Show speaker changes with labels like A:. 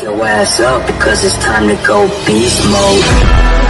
A: Your ass up because it's time to go beast mode.